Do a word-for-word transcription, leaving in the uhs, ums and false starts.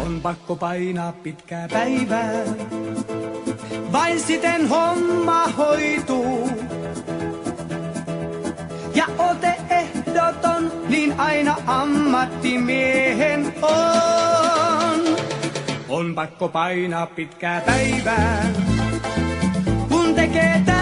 On pakko painaa pitkää päivää, vain siten homma hoituu. Ja ote ehdoton, niin aina ammattimiehen on. On pakko painaa pitkää päivää, kun tekee